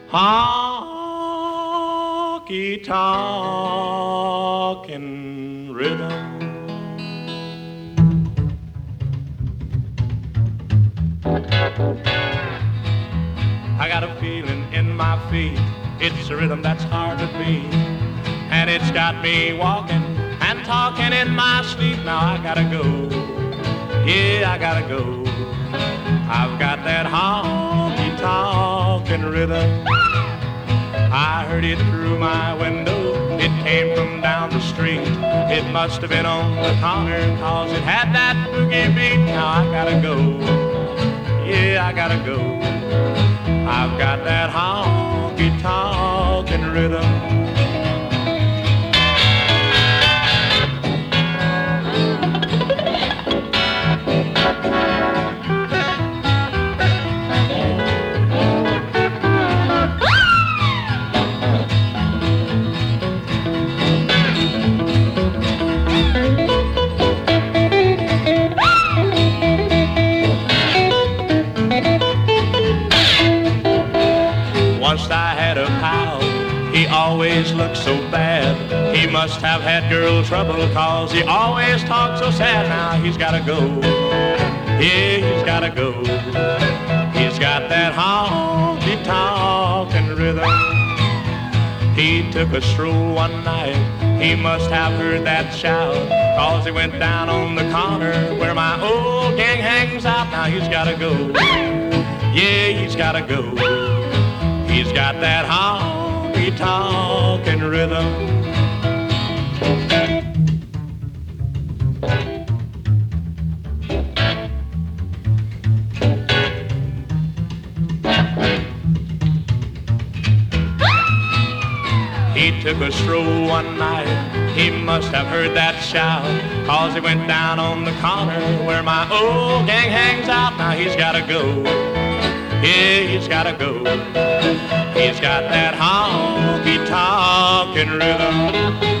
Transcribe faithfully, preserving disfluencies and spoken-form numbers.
honky talking rhythm. I got a feeling in my feet, it's a rhythm that's hard to beat, and it's got me walking and talking in my sleep. Now I gotta go, yeah, I gotta go. I've got that honky-talking rhythm. I heard it through my window, it came from down the street. It must have been on the corner, cause it had that boogie beat. Now I gotta go, yeah, I gotta go. I've got that honky-talking rhythm. Once I had a pal, he always looked so bad. He must have had girl trouble, cause he always talked so sad. Now he's gotta go, yeah, he's gotta go. He's got that honky-talking rhythm. He took a stroll one night, he must have heard that shout, cause he went down on the corner where my old gang hangs out. Now he's gotta go, yeah, he's gotta go. He's got that honky-talking rhythm. He took a stroll one night, he must have heard that shout, cause he went down on the corner where my old gang hangs out. Now he's gotta go, yeah, he's gotta go. He's got that honky-talking rhythm.